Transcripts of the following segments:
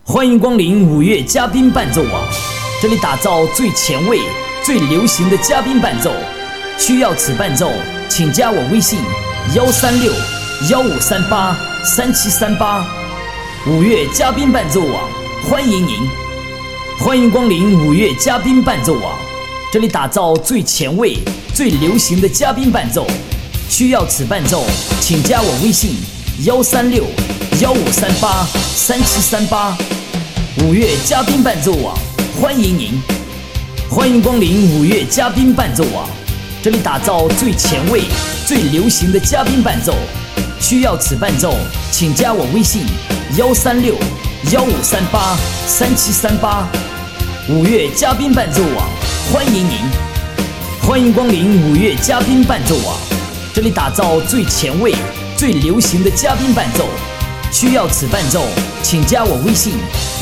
欢迎光临五月嘉宾伴奏网，这里打造最前卫、最流行的嘉宾伴奏。需要此伴奏，请加我微信136-1538-3738。五月嘉宾伴奏网，欢迎您！欢迎光临五月嘉宾伴奏网，这里打造最前卫、最流行的嘉宾伴奏。需要此伴奏，请加我微信136-1538-3738。五月嘉宾伴奏网，欢迎您！欢迎光临五月嘉宾伴奏网，这里打造最前卫、最流行的嘉宾伴奏。需要此伴奏，请加我微信136-1538-3738。五月嘉宾伴奏网，欢迎您！欢迎光临五月嘉宾伴奏网，这里打造最前卫、最流行的嘉宾伴奏。需要此伴奏，请加我微信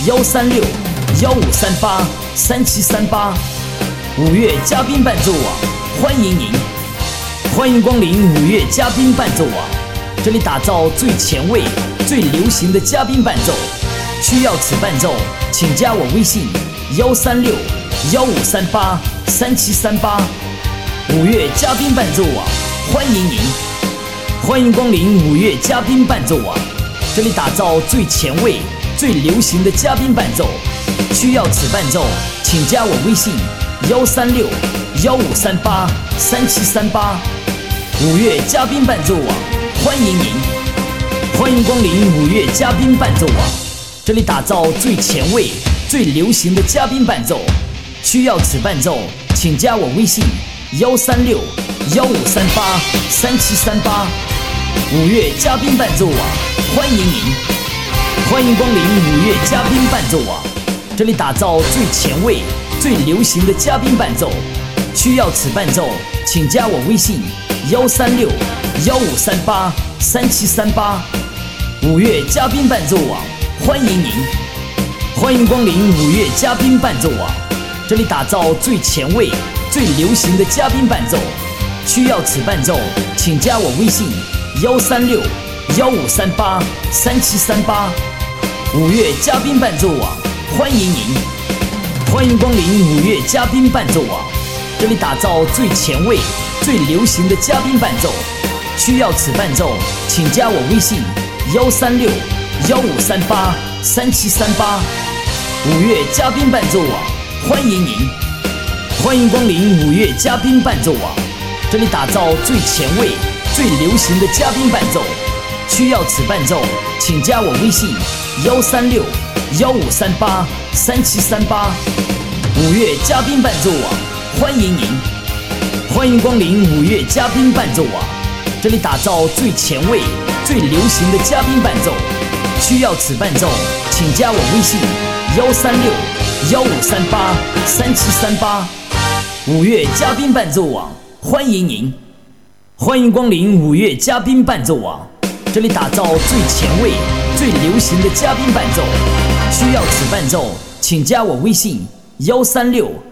136-1538-3738。五月嘉宾伴奏网，欢迎您！欢迎光临五月嘉宾伴奏网，这里打造最前卫、最流行的嘉宾伴奏。需要此伴奏，请加我微信136-1538-3738。五月嘉宾伴奏网，欢迎您！欢迎光临五月嘉宾伴奏网，这里打造最前卫、最流行的嘉宾伴奏。需要此伴奏，请加我微信136-1538-3738。五月嘉宾伴奏网，欢迎您！欢迎光临五月嘉宾伴奏网，这里打造最前卫、最流行的嘉宾伴奏。需要此伴奏，请加我微信136-1538-3738。五月嘉宾伴奏网，欢迎您！欢迎光临五月嘉宾伴奏网，这里打造最前卫、最流行的嘉宾伴奏。需要此伴奏，请加我微信136-1538-3738。五月嘉宾伴奏网，欢迎您！欢迎光临五月嘉宾伴奏网，这里打造最前卫、最流行的嘉宾伴奏。需要此伴奏，请加我微信136-1538-3738。五月嘉宾伴奏网，欢迎您！欢迎光临五月嘉宾伴奏网，这里打造最前卫、最流行的嘉宾伴奏。需要此伴奏，请加我微信136-1538-3738。五月嘉宾伴奏网，欢迎您！欢迎光临五月嘉宾伴奏网，这里打造最前卫、最流行的嘉宾伴奏。需要此伴奏，请加我微信136-1538-3738。五月嘉宾伴奏网，欢迎您！欢迎光临五月嘉宾伴奏网，这里打造最前卫、最流行的嘉宾伴奏。需要此伴奏，请加我微信136-1538-3738。五月嘉宾伴奏网，欢迎您！欢迎光临五月嘉宾伴奏网，这里打造最前卫、最流行的嘉宾伴奏。需要此伴奏，请加我微信136